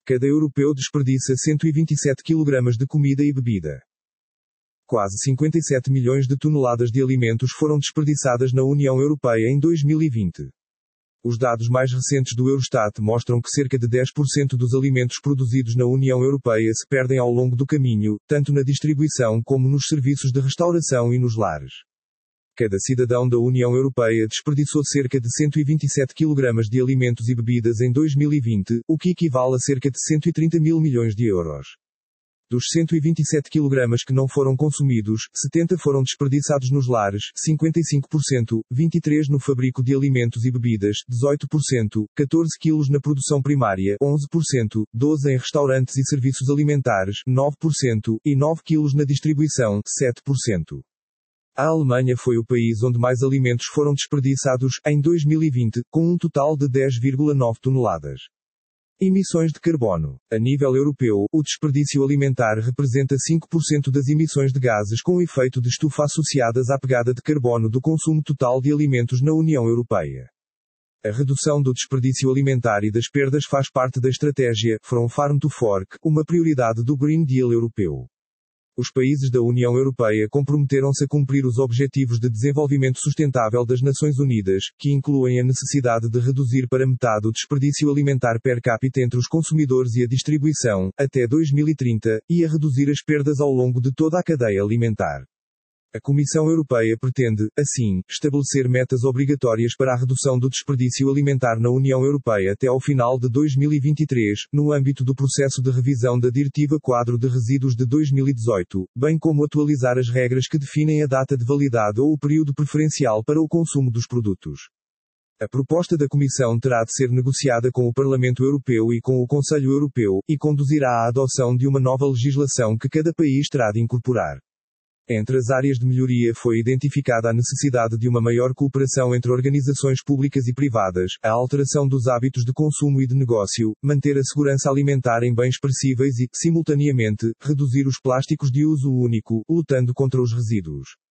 Cada europeu desperdiça 127 kg de comida e bebida. Quase 57 milhões de toneladas de alimentos foram desperdiçadas na União Europeia em 2020. Os dados mais recentes do Eurostat mostram que cerca de 10% dos alimentos produzidos na União Europeia se perdem ao longo do caminho, tanto na distribuição como nos serviços de restauração e nos lares. Cada cidadão da União Europeia desperdiçou cerca de 127 kg de alimentos e bebidas em 2020, o que equivale a cerca de 130 mil milhões de euros. Dos 127 kg que não foram consumidos, 70 foram desperdiçados nos lares, 55%, 23% no fabrico de alimentos e bebidas, 18%, 14 kg na produção primária, 11%, 12% em restaurantes e serviços alimentares, 9%, e 9 kg na distribuição, 7%. A Alemanha foi o país onde mais alimentos foram desperdiçados, em 2020, com um total de 10,9 toneladas. Emissões de carbono. A nível europeu, o desperdício alimentar representa 5% das emissões de gases com efeito de estufa associadas à pegada de carbono do consumo total de alimentos na União Europeia. A redução do desperdício alimentar e das perdas faz parte da estratégia From Farm to Fork, uma prioridade do Green Deal europeu. Os países da União Europeia comprometeram-se a cumprir os Objetivos de Desenvolvimento Sustentável das Nações Unidas, que incluem a necessidade de reduzir para metade o desperdício alimentar per capita entre os consumidores e a distribuição, até 2030, e a reduzir as perdas ao longo de toda a cadeia alimentar. A Comissão Europeia pretende, assim, estabelecer metas obrigatórias para a redução do desperdício alimentar na União Europeia até ao final de 2023, no âmbito do processo de revisão da Diretiva Quadro de Resíduos de 2018, bem como atualizar as regras que definem a data de validade ou o período preferencial para o consumo dos produtos. A proposta da Comissão terá de ser negociada com o Parlamento Europeu e com o Conselho Europeu, e conduzirá à adoção de uma nova legislação que cada país terá de incorporar. Entre as áreas de melhoria foi identificada a necessidade de uma maior cooperação entre organizações públicas e privadas, a alteração dos hábitos de consumo e de negócio, manter a segurança alimentar em bens perecíveis e, simultaneamente, reduzir os plásticos de uso único, lutando contra os resíduos.